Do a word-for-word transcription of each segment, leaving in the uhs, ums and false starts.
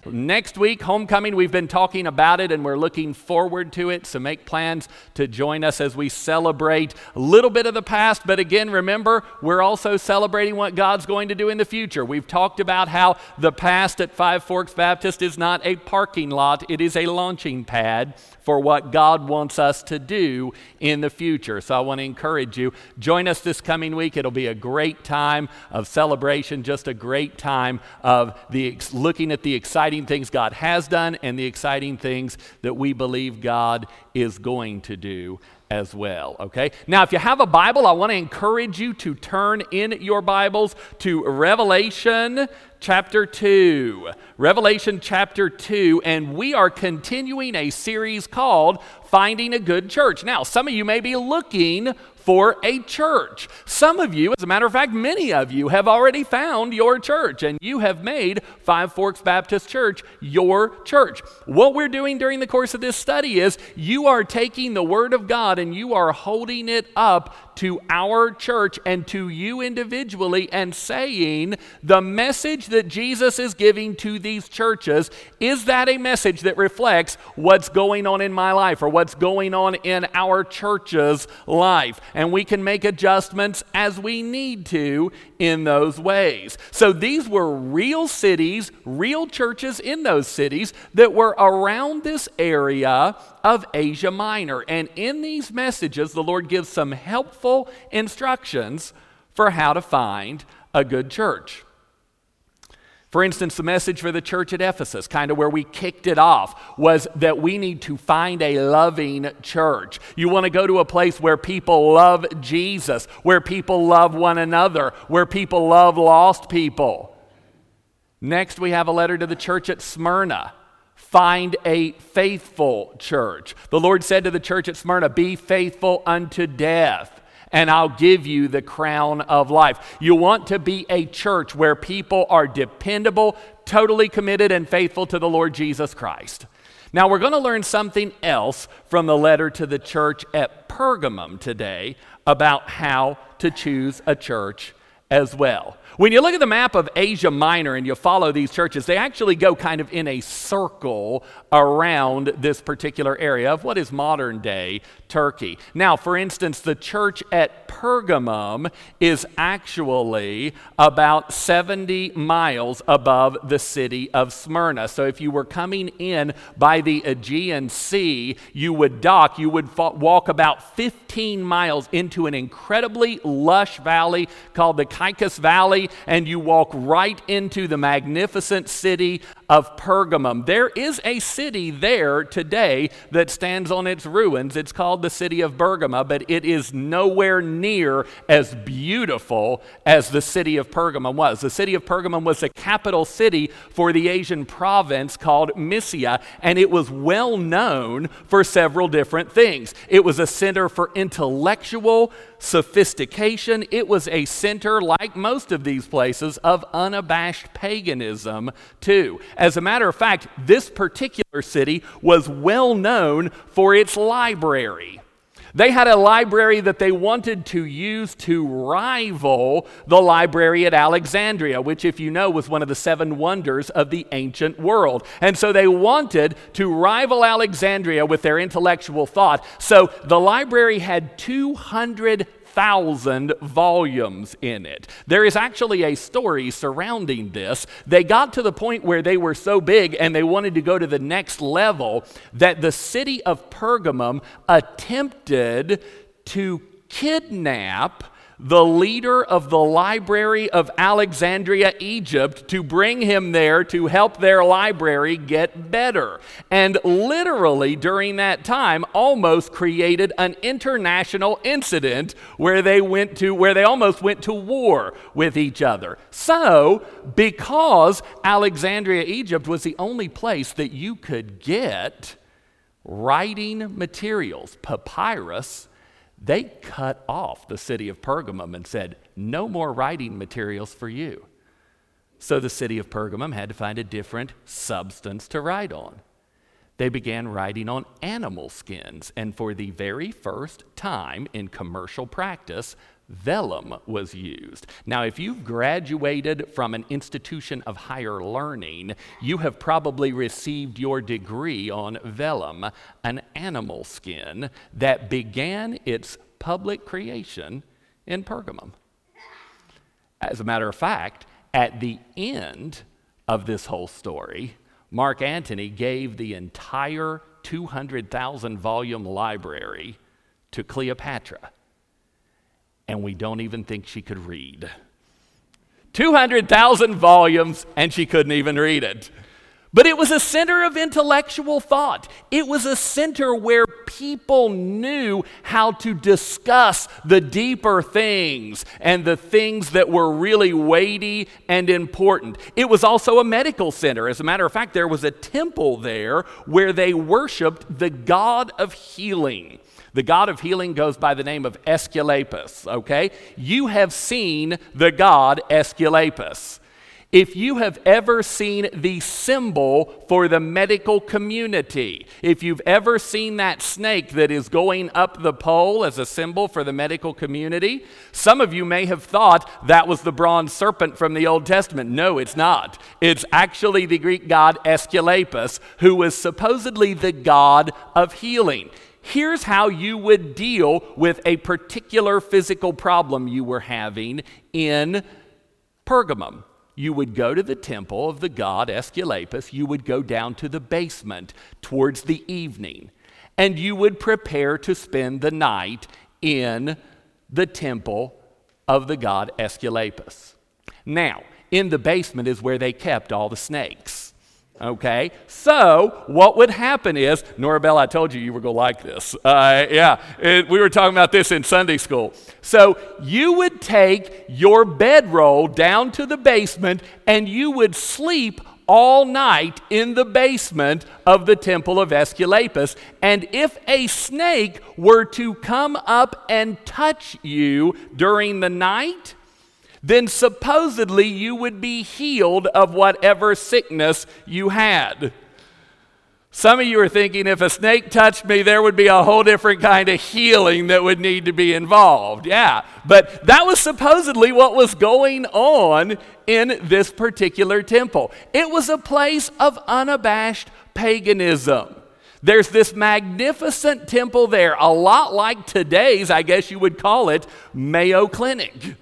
next week, homecoming, we've been talking about it and we're looking forward to it. So make plans to join us as we celebrate a little bit of the past. But again, remember, we're also celebrating what God's going to do in the future. We've talked about how the past at Five Forks Baptist is not a parking lot, it is a launching pad for what God wants us to do in the future. So I want to encourage you, join us this coming week. It'll be a great time of celebration, just a great time of the looking at the exciting things God has done and the exciting things that we believe God is going to do as well, okay? Now, if you have a Bible, I want to encourage you to turn in your Bibles to Revelation chapter two. Revelation chapter two, and we are continuing a series called Finding a Good Church. Now, some of you may be looking for a church. Some of you, as a matter of fact, many of you have already found your church, and you have made Five Forks Baptist Church your church. What we're doing during the course of this study is you are taking the Word of God and you are holding it up to our church and to you individually and saying the message that Jesus is giving to these churches, is that a message that reflects what's going on in my life or what's going on in our church's life? And we can make adjustments as we need to in those ways. So these were real cities, real churches in those cities that were around this area of Asia Minor. And in these messages, the Lord gives some helpful instructions for how to find a good church. For instance, the message for the church at Ephesus, kind of where we kicked it off, was that we need to find a loving church. You want to go to a place where people love Jesus, where people love one another, where people love lost people. Next, we have a letter to the church at Smyrna. Find a faithful church. The Lord said to the church at Smyrna, "Be faithful unto death, and I'll give you the crown of life." You want to be a church where people are dependable, totally committed, and faithful to the Lord Jesus Christ. Now, we're going to learn something else from the letter to the church at Pergamum today about how to choose a church as well. When you look at the map of Asia Minor and you follow these churches, they actually go kind of in a circle around this particular area of what is modern day Turkey. Now, for instance, the church at Pergamum is actually about seventy miles above the city of Smyrna. So if you were coming in by the Aegean Sea, you would dock, you would fa- walk about fifteen miles into an incredibly lush valley called the Caicus Valley, and you walk right into the magnificent city of Pergamum. There is a city there today that stands on its ruins. It's called the city of Bergama, but it is nowhere near as beautiful as the city of Pergamum was. The city of Pergamum was the capital city for the Asian province called Mysia, and it was well known for several different things. It was a center for intellectual sophistication. It was a center, like most of these places, of unabashed paganism too. As a matter of fact, this particular city was well known for its library. They had a library that they wanted to use to rival the library at Alexandria, which, if you know, was one of the seven wonders of the ancient world. And so they wanted to rival Alexandria with their intellectual thought. So the library had two hundred thousand volumes in it. There is actually a story surrounding this. They got to the point where they were so big and they wanted to go to the next level that the city of Pergamum attempted to kidnap the leader of the Library of Alexandria, Egypt, to bring him there to help their library get better. And literally during that time almost created an international incident where they went to where they almost went to war with each other. So, because Alexandria, Egypt was the only place that you could get writing materials, papyrus, they cut off the city of Pergamum and said, "No more writing materials for you." So the city of Pergamum had to find a different substance to write on. They began writing on animal skins, and for the very first time in commercial practice, vellum was used. Now, if you've graduated from an institution of higher learning, you have probably received your degree on vellum, an animal skin that began its public creation in Pergamum. As a matter of fact, at the end of this whole story, Mark Antony gave the entire two hundred thousand volume library to Cleopatra. And we don't even think she could read. two hundred thousand volumes, and she couldn't even read it. But it was a center of intellectual thought. It was a center where people knew how to discuss the deeper things and the things that were really weighty and important. It was also a medical center. As a matter of fact, there was a temple there where they worshiped the god of healing. The god of healing goes by the name of Aesculapius, okay? You have seen the god Aesculapius. If you have ever seen the symbol for the medical community, if you've ever seen that snake that is going up the pole as a symbol for the medical community, some of you may have thought that was the bronze serpent from the Old Testament. No, it's not. It's actually the Greek god Aesculapius, who was supposedly the god of healing. Here's how you would deal with a particular physical problem you were having in Pergamum. You would go to the temple of the god Aesculapius. You would go down to the basement towards the evening, and you would prepare to spend the night in the temple of the god Aesculapius. Now, in the basement is where they kept all the snakes. Okay, so what would happen is, Norabelle, I told you you were going to like this. Uh, yeah, it, we were talking about this in Sunday school. So you would take your bedroll down to the basement and you would sleep all night in the basement of the temple of Aesculapius. And if a snake were to come up and touch you during the night, then supposedly you would be healed of whatever sickness you had. Some of you are thinking, if a snake touched me, there would be a whole different kind of healing that would need to be involved. Yeah, but that was supposedly what was going on in this particular temple. It was a place of unabashed paganism. There's this magnificent temple there, a lot like today's, I guess you would call it, Mayo Clinic.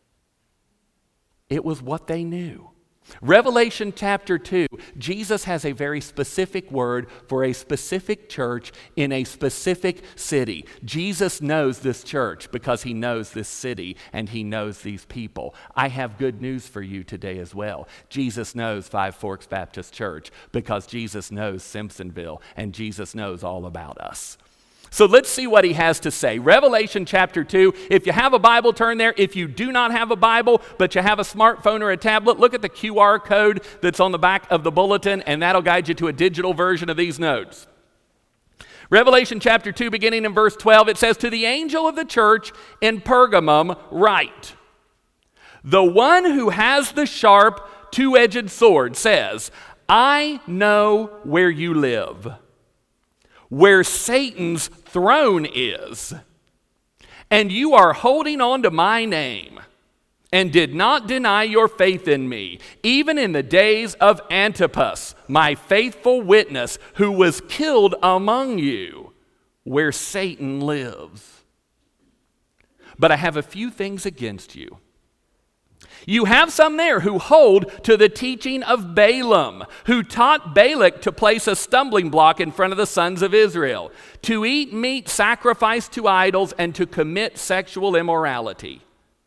It was what they knew. Revelation chapter two, Jesus has a very specific word for a specific church in a specific city. Jesus knows this church because he knows this city and he knows these people. I have good news for you today as well. Jesus knows Five Forks Baptist Church because Jesus knows Simpsonville and Jesus knows all about us. So let's see what he has to say. Revelation chapter two. If you have a Bible, turn there. If you do not have a Bible, but you have a smartphone or a tablet, look at the Q R code that's on the back of the bulletin, and that'll guide you to a digital version of these notes. Revelation chapter two, beginning in verse twelve, it says, "To the angel of the church in Pergamum write, the one who has the sharp two-edged sword says, I know where you live, where Satan's throne is, and you are holding on to my name, and did not deny your faith in me, even in the days of Antipas, my faithful witness, who was killed among you, where Satan lives. But I have a few things against you. You have some there who hold to the teaching of Balaam, who taught Balak to place a stumbling block in front of the sons of Israel, to eat meat sacrificed to idols, and to commit sexual immorality.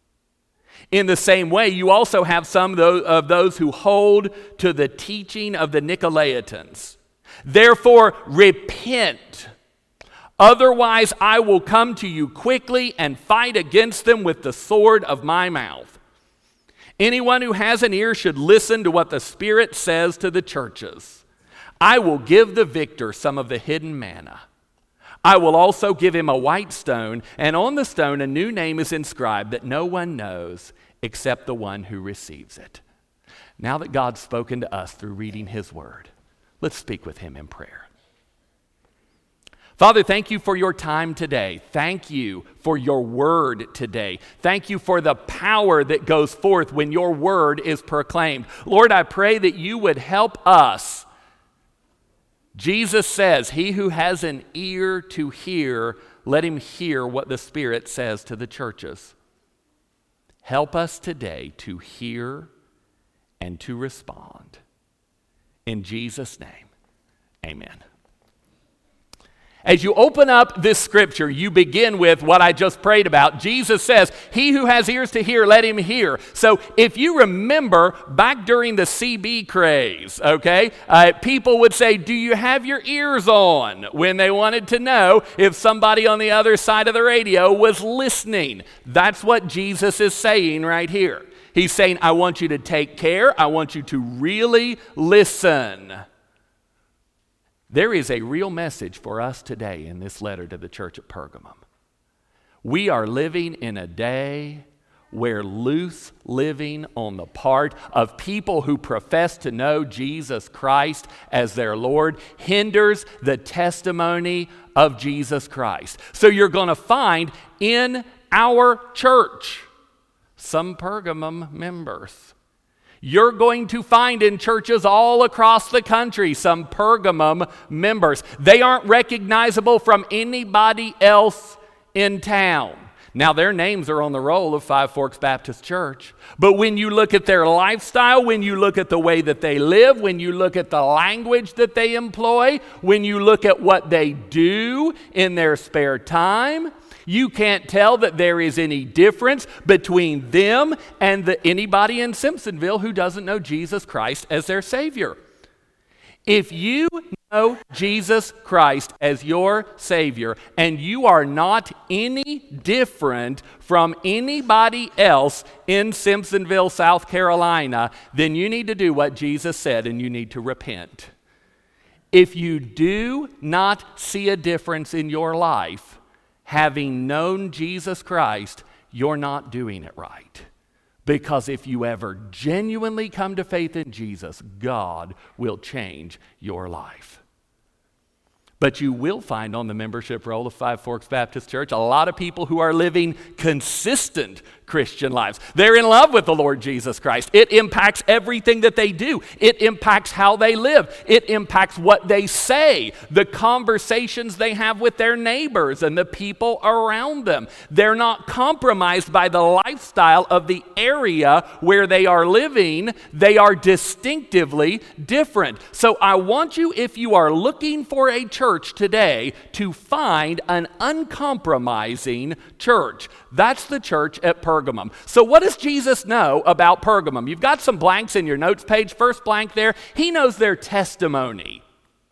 In the same way, you also have some of those who hold to the teaching of the Nicolaitans. Therefore, repent. Otherwise, I will come to you quickly and fight against them with the sword of my mouth. Anyone who has an ear should listen to what the Spirit says to the churches. I will give the victor some of the hidden manna. I will also give him a white stone, and on the stone a new name is inscribed that no one knows except the one who receives it." Now that God's spoken to us through reading his word, let's speak with him in prayer. Father, thank you for your time today. Thank you for your word today. Thank you for the power that goes forth when your word is proclaimed. Lord, I pray that you would help us. Jesus says, he who has an ear to hear, let him hear what the Spirit says to the churches. Help us today to hear and to respond. In Jesus' name, amen. As you open up this scripture, you begin with what I just prayed about. Jesus says, he who has ears to hear, let him hear. So if you remember back during the C B craze, okay, uh, people would say, do you have your ears on? When they wanted to know if somebody on the other side of the radio was listening. That's what Jesus is saying right here. He's saying, I want you to take care. I want you to really listen. There is a real message for us today in this letter to the church at Pergamum. We are living in a day where loose living on the part of people who profess to know Jesus Christ as their Lord hinders the testimony of Jesus Christ. So you're going to find in our church some Pergamum members. You're going to find in churches all across the country some Pergamum members. They aren't recognizable from anybody else in town. Now, their names are on the roll of Five Forks Baptist Church. But when you look at their lifestyle, when you look at the way that they live, when you look at the language that they employ, when you look at what they do in their spare time, you can't tell that there is any difference between them and the, anybody in Simpsonville who doesn't know Jesus Christ as their Savior. If you know Jesus Christ as your Savior and you are not any different from anybody else in Simpsonville, South Carolina, then you need to do what Jesus said and you need to repent. If you do not see a difference in your life, having known Jesus Christ, you're not doing it right. Because if you ever genuinely come to faith in Jesus, God will change your life. But you will find on the membership roll of Five Forks Baptist Church a lot of people who are living consistent Christian lives. They're in love with the Lord Jesus Christ. It impacts everything that they do. It impacts how they live. It impacts what they say, the conversations they have with their neighbors and the people around them. They're not compromised by the lifestyle of the area where they are living. They are distinctively different. So I want you, if you are looking for a church today, to find an uncompromising church. That's the church at Pergamum. So what does Jesus know about Pergamum? You've got some blanks in your notes page. First blank there, he knows their testimony.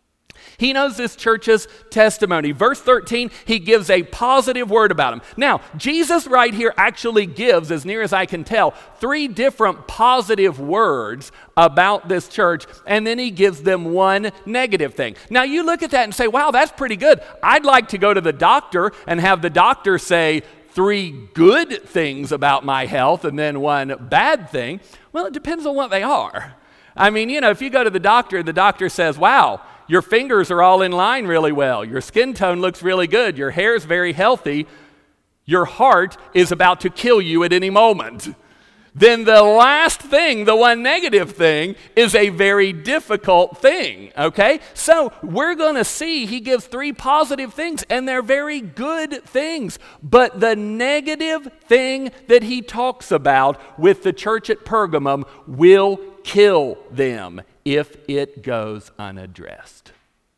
He knows this church's testimony. Verse thirteen, he gives a positive word about them. Now, Jesus right here actually gives, as near as I can tell, three different positive words about this church, and then he gives them one negative thing. Now, you look at that and say, wow, that's pretty good. I'd like to go to the doctor and have the doctor say three good things about my health and then one bad thing. Well, it depends on what they are. I mean, you know, if you go to the doctor and the doctor says, wow, your fingers are all in line really well. Your skin tone looks really good. Your hair is very healthy. Your heart is about to kill you at any moment. Then the last thing, the one negative thing, is a very difficult thing, okay? So we're going to see he gives three positive things, and they're very good things. But the negative thing that he talks about with the church at Pergamum will kill them if it goes unaddressed.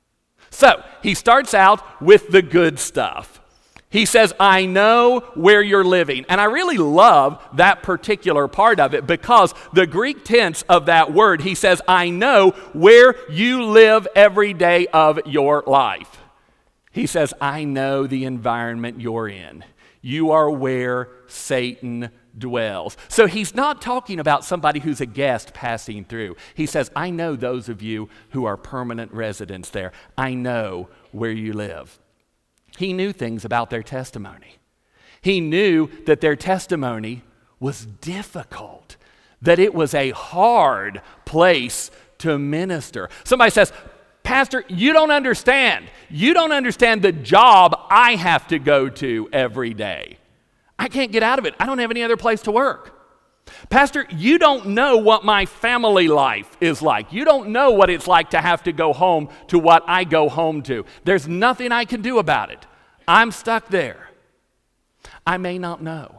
So he starts out with the good stuff. He says, I know where you're living. And I really love that particular part of it because the Greek tense of that word, he says, I know where you live every day of your life. He says, I know the environment you're in. You are where Satan dwells. So he's not talking about somebody who's a guest passing through. He says, I know those of you who are permanent residents there. I know where you live. He knew things about their testimony. He knew that their testimony was difficult, that it was a hard place to minister. Somebody says, Pastor, you don't understand. You don't understand the job I have to go to every day. I can't get out of it. I don't have any other place to work. Pastor, you don't know what my family life is like. You don't know what it's like to have to go home to what I go home to. There's nothing I can do about it. I'm stuck there. I may not know.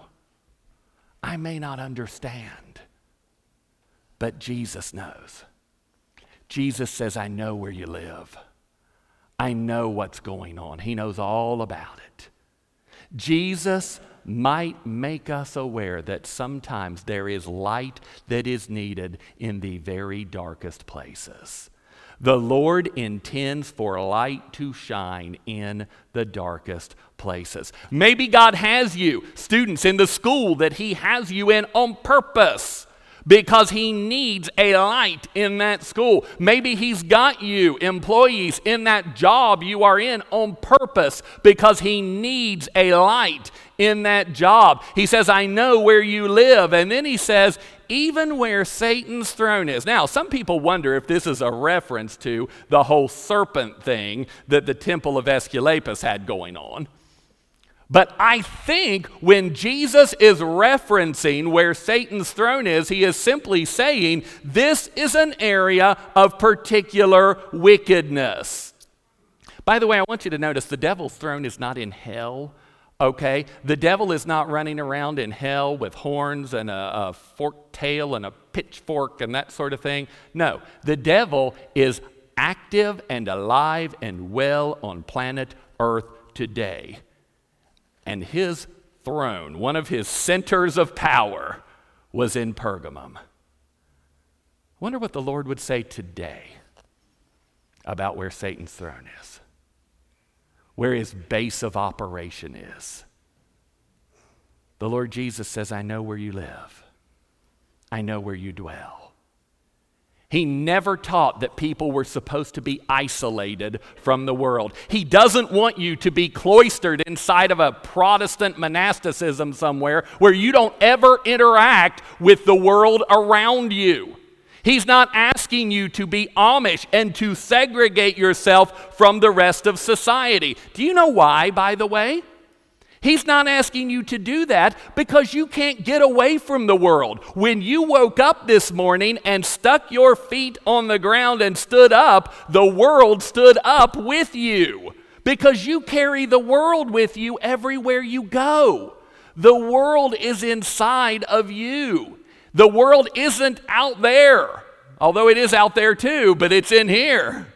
I may not understand. But Jesus knows. Jesus says, I know where you live. I know what's going on. He knows all about it. Jesus might make us aware that sometimes there is light that is needed in the very darkest places. The Lord intends for light to shine in the darkest places. Maybe God has you, students, in the school that He has you in on purpose, because He needs a light in that school. Maybe He's got you, employees, in that job you are in on purpose because He needs a light in that job. He says, I know where you live. And then He says, even where Satan's throne is. Now, some people wonder if this is a reference to the whole serpent thing that the temple of Aesculapius had going on. But I think when Jesus is referencing where Satan's throne is, He is simply saying this is an area of particular wickedness. By the way, I want you to notice the devil's throne is not in hell, okay? The devil is not running around in hell with horns and a, a forked tail and a pitchfork and that sort of thing. No, the devil is active and alive and well on planet Earth today. And his throne, one of his centers of power, was in Pergamum. Wonder what the Lord would say today about where Satan's throne is, where his base of operation is. The Lord Jesus says, I know where you live. I know where you dwell. He never taught that people were supposed to be isolated from the world. He doesn't want you to be cloistered inside of a Protestant monasticism somewhere where you don't ever interact with the world around you. He's not asking you to be Amish and to segregate yourself from the rest of society. Do you know why, by the way? He's not asking you to do that because you can't get away from the world. When you woke up this morning and stuck your feet on the ground and stood up, the world stood up with you because you carry the world with you everywhere you go. The world is inside of you. The world isn't out there, although it is out there too, but it's in here.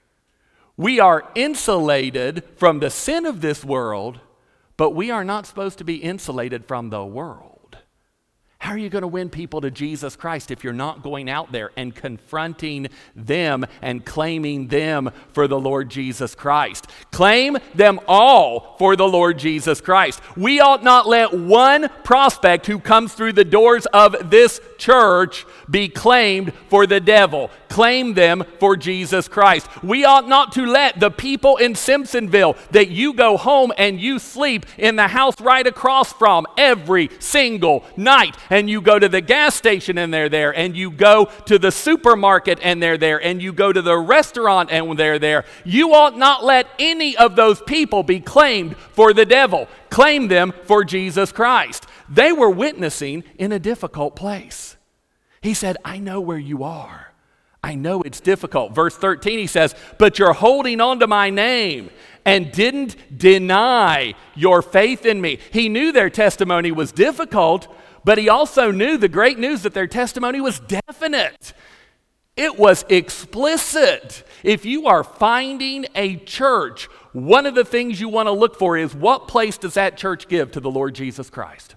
We are insulated from the sin of this world, but we are not supposed to be insulated from the world. How are you going to win people to Jesus Christ if you're not going out there and confronting them and claiming them for the Lord Jesus Christ? Claim them all for the Lord Jesus Christ. We ought not let one prospect who comes through the doors of this church be claimed for the devil. Claim them for Jesus Christ. We ought not to let the people in Simpsonville that you go home and you sleep in the house right across from every single night, and you go to the gas station and they're there, and you go to the supermarket and they're there, and you go to the restaurant and they're there. You ought not let any of those people be claimed for the devil. Claim them for Jesus Christ. They were witnessing in a difficult place. He said, I know where you are. I know it's difficult. Verse thirteen, he says, but you're holding on to my name and didn't deny your faith in me. He knew their testimony was difficult, but he also knew the great news that their testimony was definite. It was explicit. If you are finding a church, one of the things you want to look for is what place does that church give to the Lord Jesus Christ?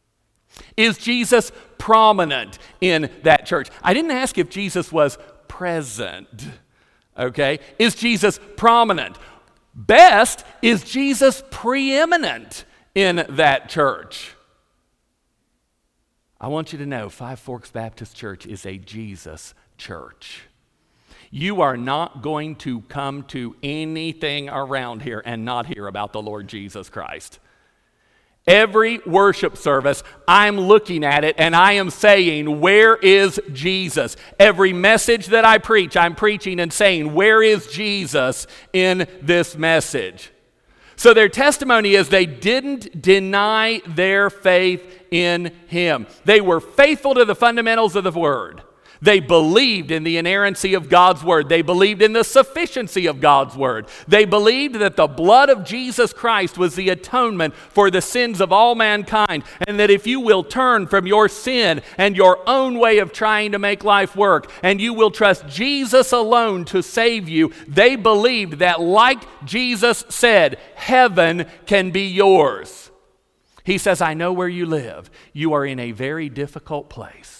Is Jesus prominent in that church? I didn't ask if Jesus was present, okay? Is Jesus prominent? Best, is Jesus preeminent in that church? I want you to know Five Forks Baptist Church is a Jesus church. You are not going to come to anything around here and not hear about the Lord Jesus Christ. Every worship service, I'm looking at it and I am saying, where is Jesus? Every message that I preach, I'm preaching and saying, where is Jesus in this message? So their testimony is they didn't deny their faith in him. They were faithful to the fundamentals of the word. They believed in the inerrancy of God's word. They believed in the sufficiency of God's word. They believed that the blood of Jesus Christ was the atonement for the sins of all mankind, and that if you will turn from your sin and your own way of trying to make life work, and you will trust Jesus alone to save you, they believed that, like Jesus said, heaven can be yours. He says, I know where you live. You are in a very difficult place.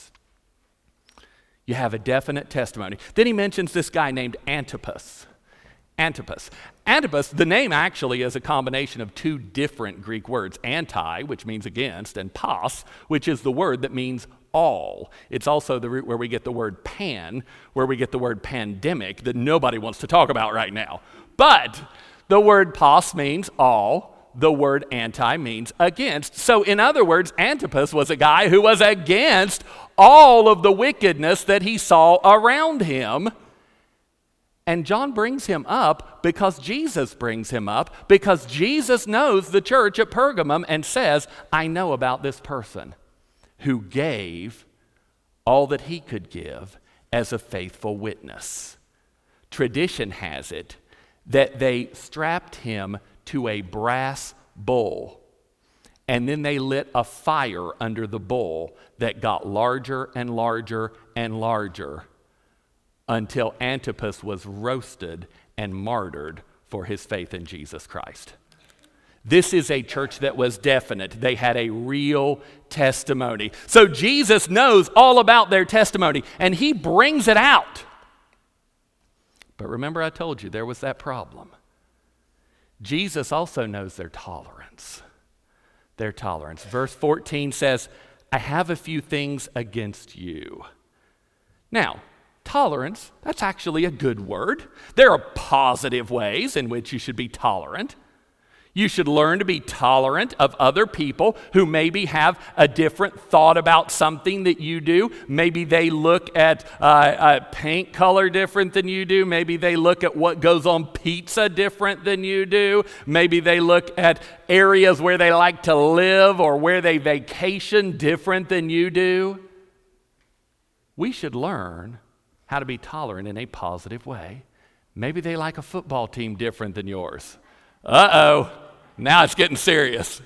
You have a definite testimony. Then he mentions this guy named Antipas. Antipas. Antipas, the name actually is a combination of two different Greek words. Anti, which means against, and pas, which is the word that means all. It's also the root where we get the word pan, where we get the word pandemic that nobody wants to talk about right now. But the word pas means all. The word anti means against. So in other words, Antipas was a guy who was against all of the wickedness that he saw around him. And John brings him up because Jesus brings him up, because Jesus knows the church at Pergamum and says, I know about this person who gave all that he could give as a faithful witness. Tradition has it that they strapped him to a brass bull, and then they lit a fire under the bull that got larger and larger and larger until Antipas was roasted and martyred for his faith in Jesus Christ. This is a church that was definite. They had a real testimony. So Jesus knows all about their testimony, and he brings it out. But remember, I told you there was that problem. Jesus also knows their tolerance. Their tolerance. Verse fourteen says, I have a few things against you. Now, tolerance, that's actually a good word. There are positive ways in which you should be tolerant. You should learn to be tolerant of other people who maybe have a different thought about something that you do. Maybe they look at uh, a paint color different than you do. Maybe they look at what goes on pizza different than you do. Maybe they look at areas where they like to live or where they vacation different than you do. We should learn how to be tolerant in a positive way. Maybe they like a football team different than yours. Uh-oh. Now it's getting serious.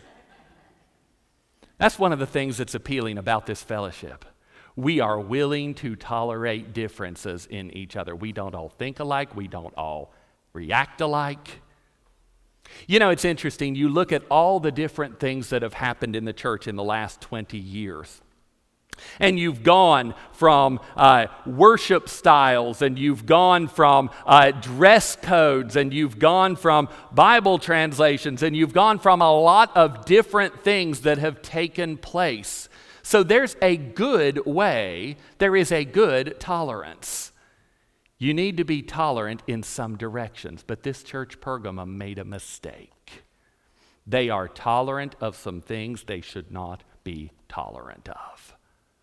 That's one of the things that's appealing about this fellowship. We are willing to tolerate differences in each other. We don't all think alike. We don't all react alike. You know, it's interesting. You look at all the different things that have happened in the church in the last twenty years. And you've gone from uh, worship styles, and you've gone from uh, dress codes, and you've gone from Bible translations, and you've gone from a lot of different things that have taken place. So there's a good way, there is a good tolerance. You need to be tolerant in some directions, but this church, Pergamum, made a mistake. They are tolerant of some things they should not be tolerant of.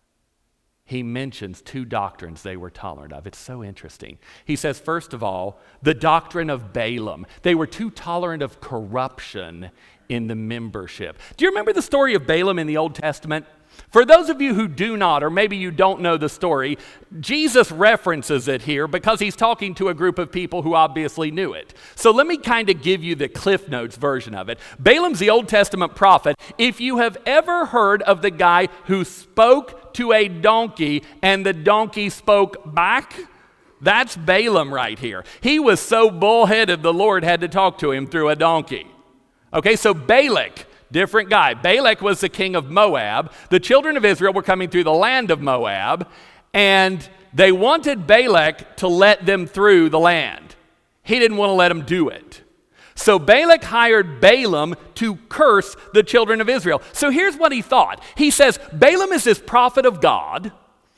He mentions two doctrines they were tolerant of. It's so interesting. He says, first of all, the doctrine of Balaam. They were too tolerant of corruption in the membership. Do you remember the story of Balaam in the Old Testament? For those of you who do not, or maybe you don't know the story, Jesus references it here because he's talking to a group of people who obviously knew it. So let me kind of give you the Cliff Notes version of it. Balaam's the Old Testament prophet. If you have ever heard of the guy who spoke to a donkey and the donkey spoke back, that's Balaam right here. He was so bullheaded the Lord had to talk to him through a donkey. Okay, so Balak, different guy. Balak was the king of Moab. The children of Israel were coming through the land of Moab, and they wanted Balak to let them through the land. He didn't want to let them do it. So Balak hired Balaam to curse the children of Israel. So here's what he thought. He says, Balaam is this prophet of God,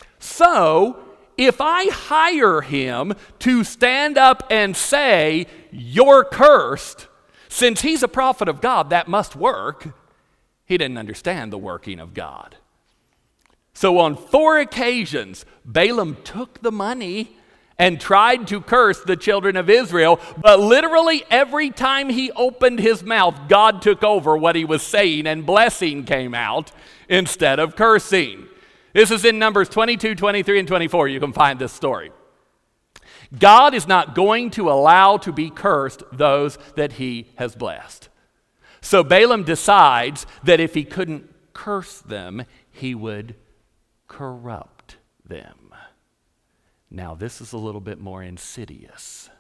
so if I hire him to stand up and say, you're cursed, since he's a prophet of God, that must work. He didn't understand the working of God. So on four occasions, Balaam took the money and tried to curse the children of Israel, but literally every time he opened his mouth, God took over what he was saying and blessing came out instead of cursing. This is in Numbers twenty-two, twenty-three, and twenty-four. You can find this story. God is not going to allow to be cursed those that he has blessed. So Balaam decides that if he couldn't curse them, he would corrupt them. Now, this is a little bit more insidious.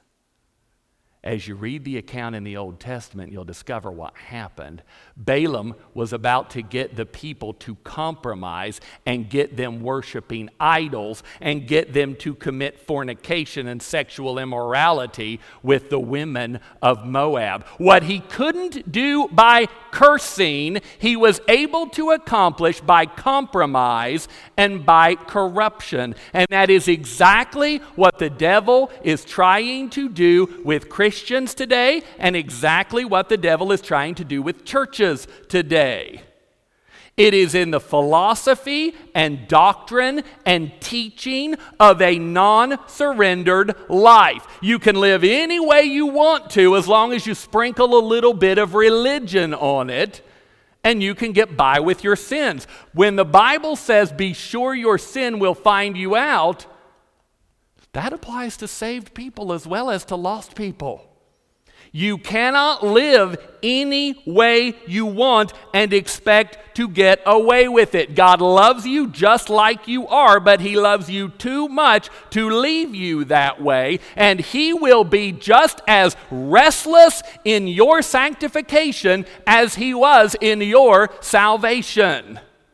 As you read the account in the Old Testament, you'll discover what happened. Balaam was about to get the people to compromise and get them worshiping idols and get them to commit fornication and sexual immorality with the women of Moab. What he couldn't do by cursing, he was able to accomplish by compromise and by corruption. And that is exactly what the devil is trying to do with Christians Christians today, and exactly what the devil is trying to do with churches today. It is in the philosophy and doctrine and teaching of a non-surrendered life. You can live any way you want to as long as you sprinkle a little bit of religion on it, and you can get by with your sins. When the Bible says, be sure your sin will find you out, that applies to saved people as well as to lost people. You cannot live any way you want and expect to get away with it. God loves you just like you are, but he loves you too much to leave you that way, and he will be just as restless in your sanctification as he was in your salvation.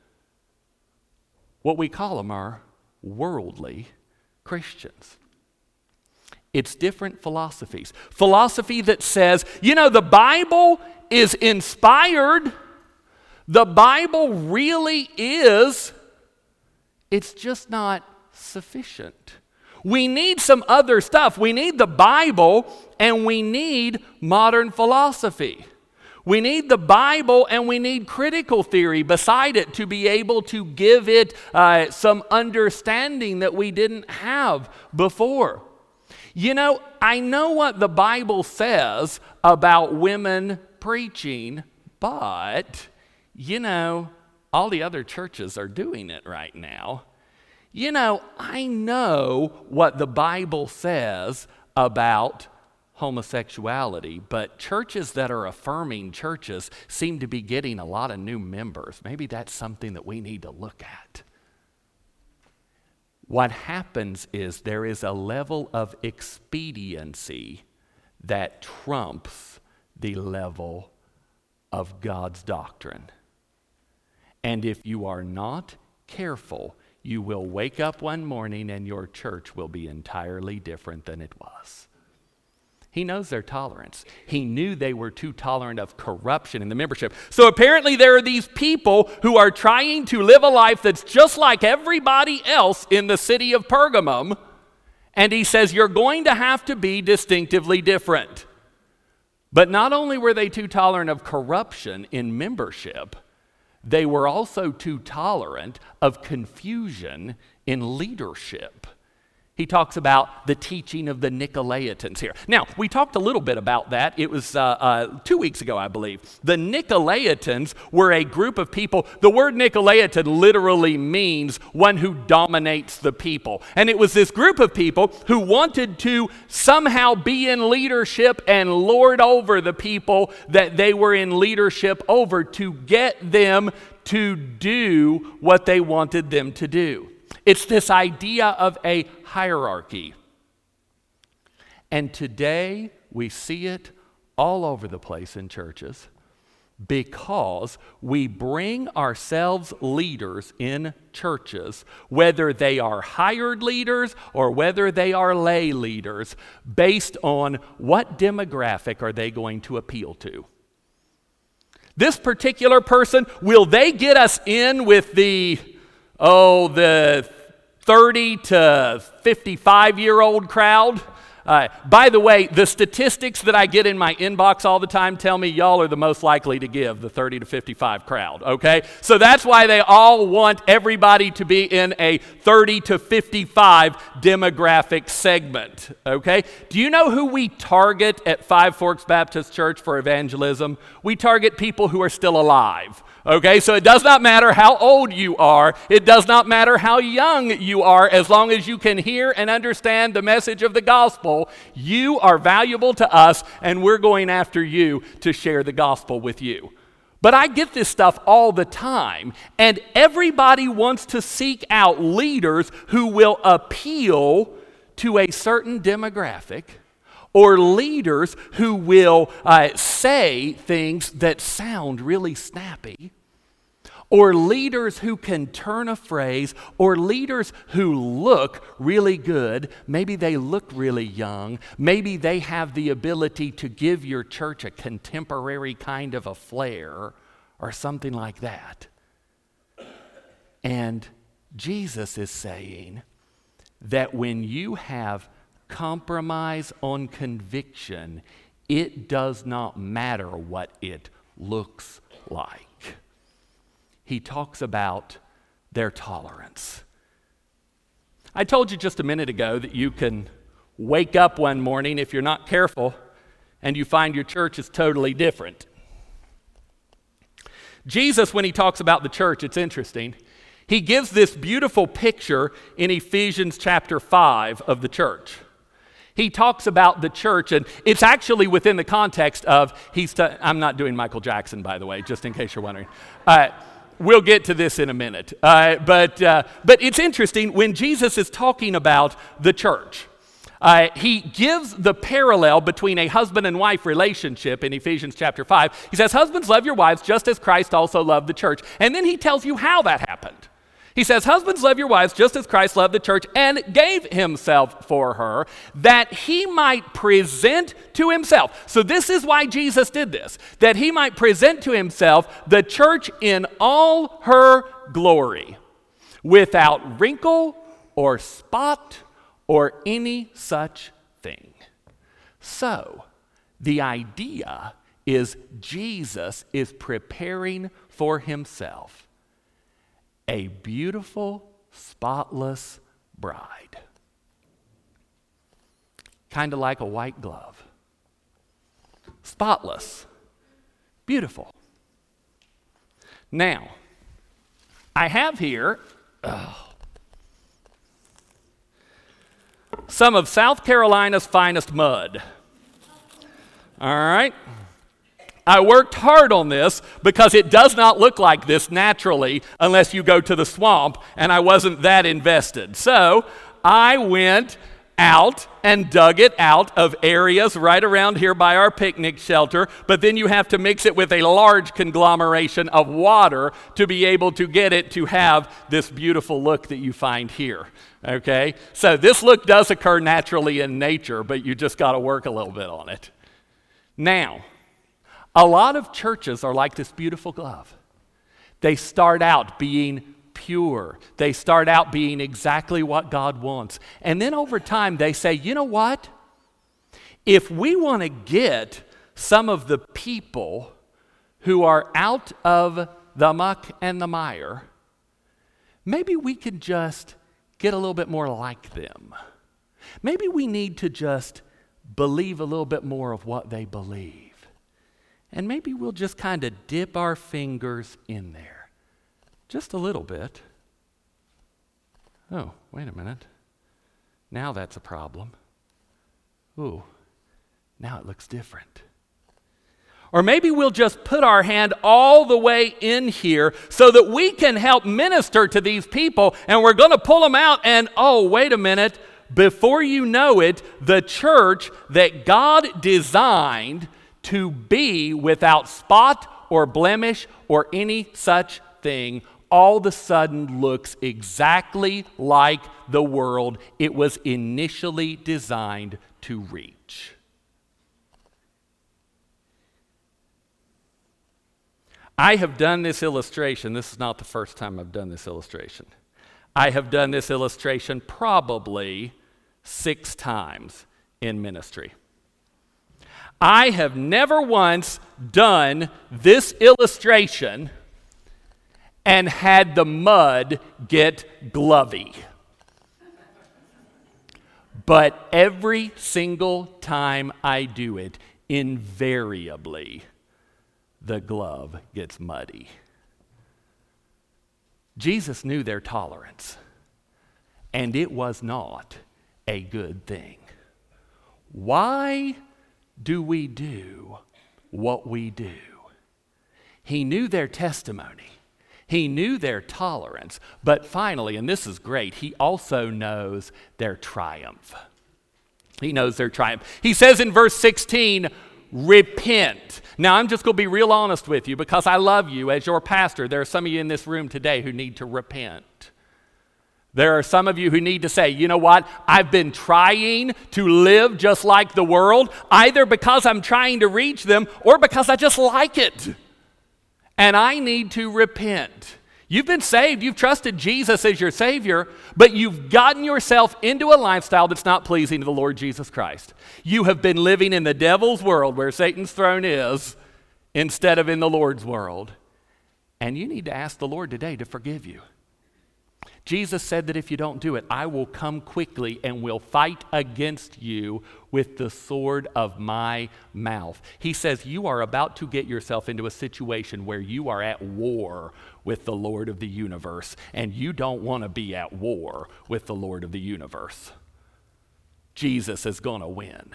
What we call them are worldly Christians. It's different philosophies. Philosophy that says, you know, the Bible is inspired. The Bible really is. It's just not sufficient. We need some other stuff. We need the Bible and we need modern philosophy. We need the Bible and we need critical theory beside it to be able to give it uh, some understanding that we didn't have before. You know, I know what the Bible says about women preaching, but, you know, all the other churches are doing it right now. You know, I know what the Bible says about homosexuality, but churches that are affirming churches seem to be getting a lot of new members. Maybe that's something that we need to look at. What happens is there is a level of expediency that trumps the level of God's doctrine. And if you are not careful, you will wake up one morning and your church will be entirely different than it was. He knows their tolerance. He knew they were too tolerant of corruption in the membership. So apparently there are these people who are trying to live a life that's just like everybody else in the city of Pergamum. And he says, you're going to have to be distinctively different. But not only were they too tolerant of corruption in membership, they were also too tolerant of confusion in leadership. He talks about the teaching of the Nicolaitans here. Now, we talked a little bit about that. It was uh, uh, two weeks ago, I believe. The Nicolaitans were a group of people. The word Nicolaitan literally means one who dominates the people. And it was this group of people who wanted to somehow be in leadership and lord over the people that they were in leadership over to get them to do what they wanted them to do. It's this idea of a hierarchy. And today we see it all over the place in churches because we bring ourselves leaders in churches, whether they are hired leaders or whether they are lay leaders, based on what demographic are they going to appeal to. This particular person, will they get us in with the Oh, the thirty to fifty-five year old crowd? Uh, by the way, the statistics that I get in my inbox all the time tell me y'all are the most likely to give, the thirty to fifty-five crowd, okay? So that's why they all want everybody to be in a thirty to fifty-five demographic segment, okay? Do you know who we target at Five Forks Baptist Church for evangelism? We target people who are still alive. Okay, so it does not matter how old you are. It does not matter how young you are. As long as you can hear and understand the message of the gospel, you are valuable to us, and we're going after you to share the gospel with you. But I get this stuff all the time, and everybody wants to seek out leaders who will appeal to a certain demographic, or leaders who will uh, say things that sound really snappy, or leaders who can turn a phrase, or leaders who look really good. Maybe they look really young. Maybe they have the ability to give your church a contemporary kind of a flair or something like that. And Jesus is saying that when you have compromise on conviction, it does not matter what it looks like. He talks about their tolerance. I told you just a minute ago that you can wake up one morning, if you're not careful, and you find your church is totally different. Jesus, when he talks about the church, it's interesting. He gives this beautiful picture in Ephesians chapter five of the church. He talks about the church, and it's actually within the context of, he's. T- I'm not doing Michael Jackson, by the way, just in case you're wondering. Uh, we'll get to this in a minute. Uh, but, uh, but it's interesting, when Jesus is talking about the church, uh, he gives the parallel between a husband and wife relationship in Ephesians chapter five. He says, husbands, love your wives just as Christ also loved the church. And then he tells you how that happened. He says, husbands, love your wives just as Christ loved the church and gave himself for her, that he might present to himself. So this is why Jesus did this, that he might present to himself the church in all her glory, without wrinkle or spot or any such thing. So the idea is Jesus is preparing for himself a beautiful, spotless bride. Kind of like a white glove. Spotless. Beautiful. Now, I have here oh, some of South Carolina's finest mud. All right? I worked hard on this because it does not look like this naturally unless you go to the swamp, and I wasn't that invested. So I went out and dug it out of areas right around here by our picnic shelter, but then you have to mix it with a large conglomeration of water to be able to get it to have this beautiful look that you find here. Okay? So this look does occur naturally in nature, but you just got to work a little bit on it. Now, a lot of churches are like this beautiful glove. They start out being pure. They start out being exactly what God wants. And then over time they say, you know what? If we want to get some of the people who are out of the muck and the mire, maybe we can just get a little bit more like them. Maybe we need to just believe a little bit more of what they believe. And maybe we'll just kind of dip our fingers in there. Just a little bit. Oh, wait a minute. Now that's a problem. Ooh, now it looks different. Or maybe we'll just put our hand all the way in here so that we can help minister to these people, and we're going to pull them out, and oh, wait a minute. Before you know it, the church that God designed to be without spot or blemish or any such thing, all of a sudden looks exactly like the world it was initially designed to reach. I have done this illustration. This is not the first time I've done this illustration. I have done this illustration probably six times in ministry. I have never once done this illustration and had the mud get glovey. But every single time I do it, invariably, the glove gets muddy. Jesus knew their tolerance, and it was not a good thing. Why do we do what we do? He knew their testimony. He knew their tolerance. But finally, and this is great, he also knows their triumph. He knows their triumph. He says in verse sixteen, repent. Now, I'm just going to be real honest with you because I love you as your pastor. There are some of you in this room today who need to repent. There are some of you who need to say, you know what? I've been trying to live just like the world, either because I'm trying to reach them or because I just like it. And I need to repent. You've been saved. You've trusted Jesus as your Savior, but you've gotten yourself into a lifestyle that's not pleasing to the Lord Jesus Christ. You have been living in the devil's world where Satan's throne is instead of in the Lord's world. And you need to ask the Lord today to forgive you. Jesus said that if you don't do it, I will come quickly and will fight against you with the sword of my mouth. He says you are about to get yourself into a situation where you are at war with the Lord of the universe, and you don't want to be at war with the Lord of the universe. Jesus is going to win.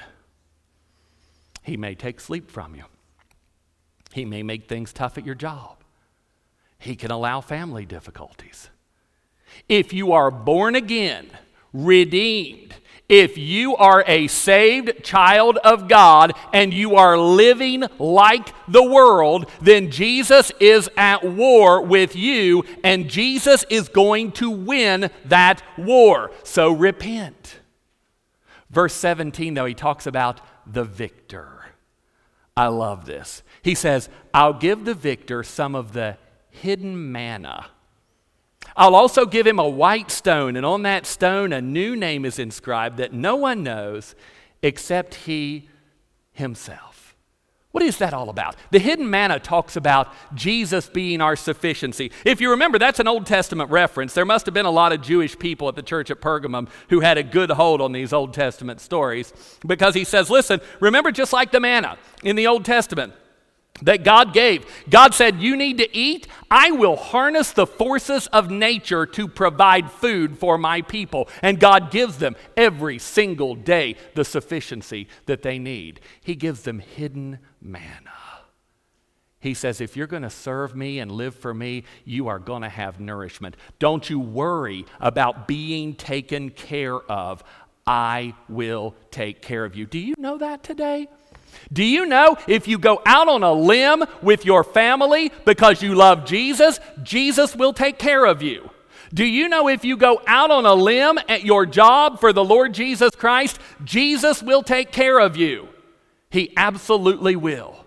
He may take sleep from you. He may make things tough at your job. He can allow family difficulties. If you are born again, redeemed, if you are a saved child of God and you are living like the world, then Jesus is at war with you and Jesus is going to win that war. So repent. Verse seventeen, though, he talks about the victor. I love this. He says, I'll give the victor some of the hidden manna. I'll also give him a white stone, and on that stone a new name is inscribed that no one knows except he himself. What is that all about? The hidden manna talks about Jesus being our sufficiency. If you remember, that's an Old Testament reference. There must have been a lot of Jewish people at the church at Pergamum who had a good hold on these Old Testament stories, because he says, listen, remember, just like the manna in the Old Testament that God gave. God said, you need to eat. I will harness the forces of nature to provide food for my people. And God gives them every single day the sufficiency that they need. He gives them hidden manna. He says, if you're going to serve me and live for me, you are going to have nourishment. Don't you worry about being taken care of. I will take care of you. Do you know that today? Do you know if you go out on a limb with your family because you love Jesus, Jesus will take care of you? Do you know if you go out on a limb at your job for the Lord Jesus Christ, Jesus will take care of you? He absolutely will.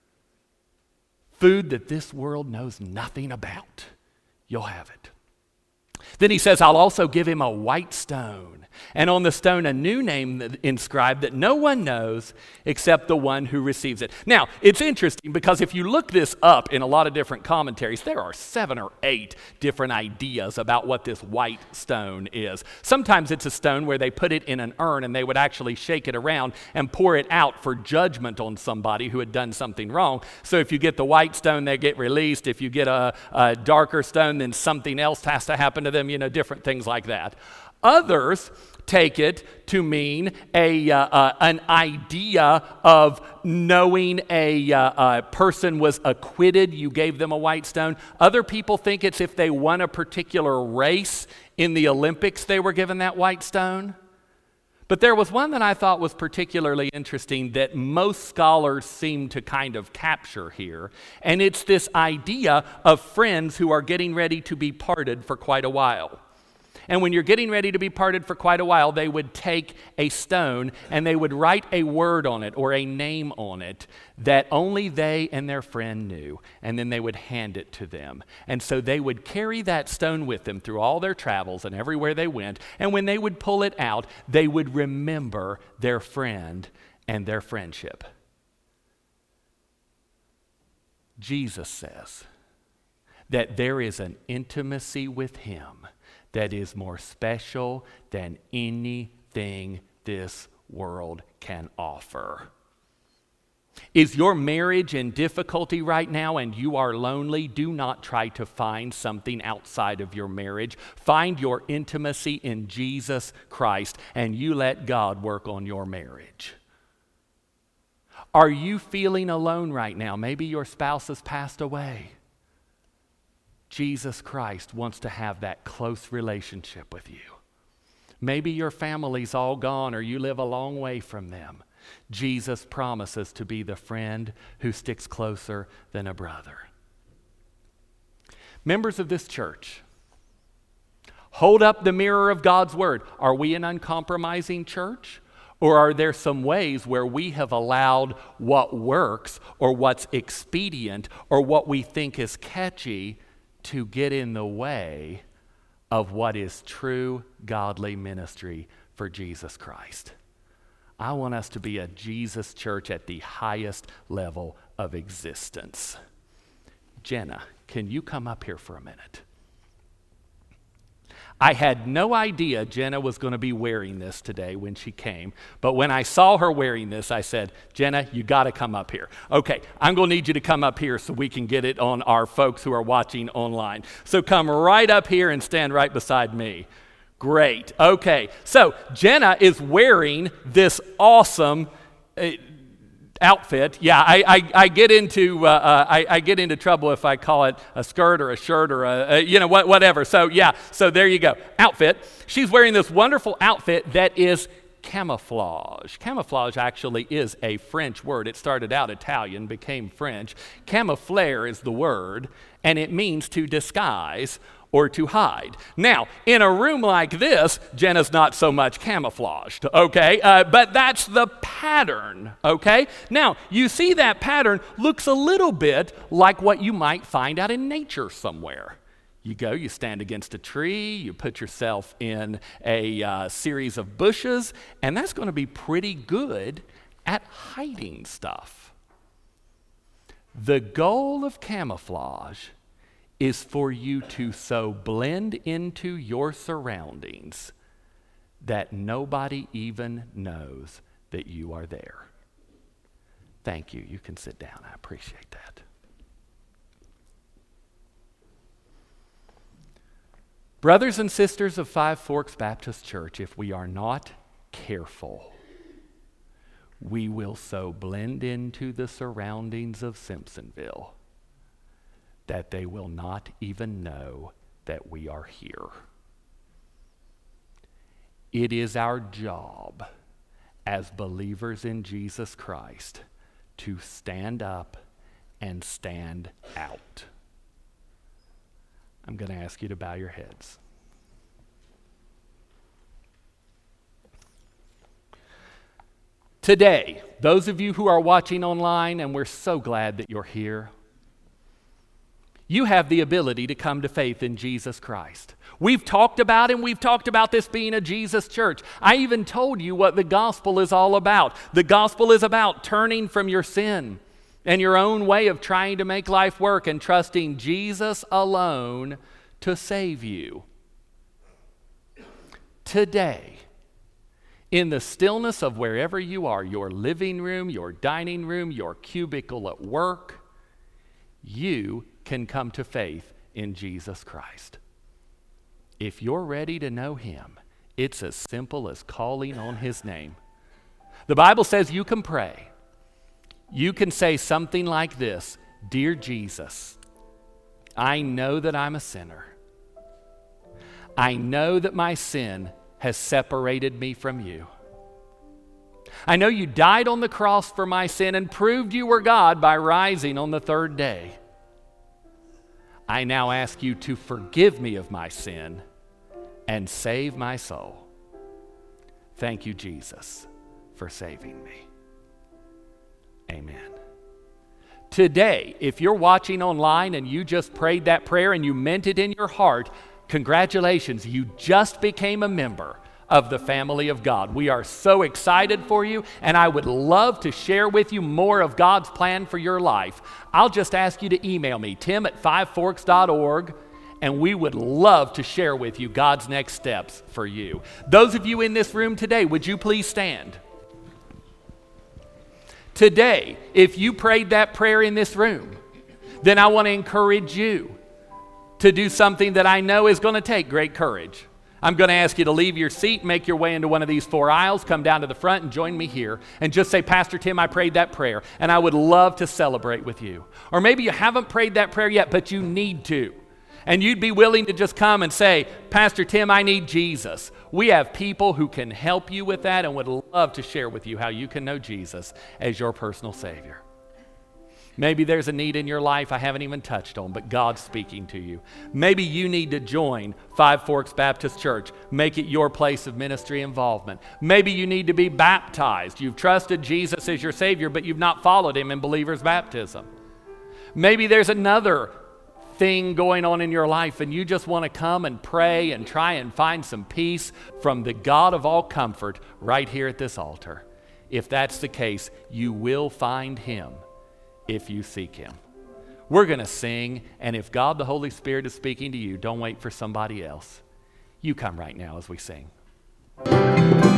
Food that this world knows nothing about, you'll have it. Then he says, I'll also give him a white stone, and on the stone a new name inscribed that no one knows except the one who receives it. Now, it's interesting because if you look this up in a lot of different commentaries, there are seven or eight different ideas about what this white stone is. Sometimes it's a stone where they put it in an urn and they would actually shake it around and pour it out for judgment on somebody who had done something wrong. So if you get the white stone, they get released. If you get a, a darker stone, then something else has to happen to them, you know, different things like that. Others take it to mean a uh, uh, an idea of knowing a uh, uh, person was acquitted, you gave them a white stone. Other people think it's if they won a particular race in the Olympics, they were given that white stone. But there was one that I thought was particularly interesting that most scholars seem to kind of capture here, and it's this idea of friends who are getting ready to be parted for quite a while. And when you're getting ready to be parted for quite a while, they would take a stone and they would write a word on it or a name on it that only they and their friend knew. And then they would hand it to them. And so they would carry that stone with them through all their travels and everywhere they went. And when they would pull it out, they would remember their friend and their friendship. Jesus says that there is an intimacy with him that is more special than anything this world can offer. Is your marriage in difficulty right now and you are lonely? Do not try to find something outside of your marriage. Find your intimacy in Jesus Christ and you let God work on your marriage. Are you feeling alone right now? Maybe your spouse has passed away. Jesus Christ wants to have that close relationship with you. Maybe your family's all gone or you live a long way from them. Jesus promises to be the friend who sticks closer than a brother. Members of this church, hold up the mirror of God's word. Are we an uncompromising church? Or are there some ways where we have allowed what works or what's expedient or what we think is catchy to get in the way of what is true godly ministry for Jesus Christ? I want us to be a Jesus church at the highest level of existence. Jenna, can you come up here for a minute? I had no idea Jenna was going to be wearing this today when she came, but when I saw her wearing this, I said, Jenna, you got to come up here. Okay, I'm going to need you to come up here so we can get it on our folks who are watching online. So come right up here and stand right beside me. Great. Okay, so Jenna is wearing this awesome uh, outfit. Yeah, I, I, I get into uh, uh, I, I get into trouble if I call it a skirt or a shirt or a, a you know what whatever. So yeah, so there you go. Outfit. She's wearing this wonderful outfit that is camouflage. Camouflage actually is a French word. It started out Italian, became French. Camouflare is the word, and it means to disguise or to hide. Now, in a room like this, Jenna's not so much camouflaged, okay? Uh, but that's the pattern, okay? Now, you see that pattern looks a little bit like what you might find out in nature somewhere. You go, you stand against a tree, you put yourself in a uh, series of bushes, and that's going to be pretty good at hiding stuff. The goal of camouflage is for you to so blend into your surroundings that nobody even knows that you are there. Thank you. You can sit down. I appreciate that. Brothers and sisters of Five Forks Baptist Church, if we are not careful, we will so blend into the surroundings of Simpsonville that they will not even know that we are here. It is our job as believers in Jesus Christ to stand up and stand out. I'm going to ask you to bow your heads. Today, those of you who are watching online, and we're so glad that you're here, you have the ability to come to faith in Jesus Christ. We've talked about him. We've talked about this being a Jesus church. I even told you what the gospel is all about. The gospel is about turning from your sin and your own way of trying to make life work and trusting Jesus alone to save you. Today, in the stillness of wherever you are, your living room, your dining room, your cubicle at work, you can come to faith in Jesus Christ. If you're ready to know him, it's as simple as calling on his name. The Bible says you can pray. You can say something like this: Dear Jesus, I know that I'm a sinner. I know that my sin has separated me from you. I know you died on the cross for my sin and proved you were God by rising on the third day. I now ask you to forgive me of my sin and save my soul. Thank you, Jesus, for saving me. Amen. Today, if you're watching online and you just prayed that prayer and you meant it in your heart, congratulations, you just became a member of the family of God. We are so excited for you, and I would love to share with you more of God's plan for your life. I'll just ask you to email me, tim at five forks dot org, and we would love to share with you God's next steps for you. Those of you in this room today, would you please stand? Today, if you prayed that prayer in this room, then I want to encourage you to do something that I know is going to take great courage. I'm going to ask you to leave your seat, make your way into one of these four aisles, come down to the front and join me here, and just say, Pastor Tim, I prayed that prayer, and I would love to celebrate with you. Or maybe you haven't prayed that prayer yet, but you need to. And you'd be willing to just come and say, Pastor Tim, I need Jesus. We have people who can help you with that and would love to share with you how you can know Jesus as your personal Savior. Maybe there's a need in your life I haven't even touched on, but God's speaking to you. Maybe you need to join Five Forks Baptist Church. Make it your place of ministry involvement. Maybe you need to be baptized. You've trusted Jesus as your Savior, but you've not followed Him in believer's baptism. Maybe there's another thing going on in your life and you just want to come and pray and try and find some peace from the God of all comfort right here at this altar. If that's the case, you will find Him if you seek Him. We're going to sing, and if God the Holy Spirit is speaking to you, don't wait for somebody else. You come right now as we sing.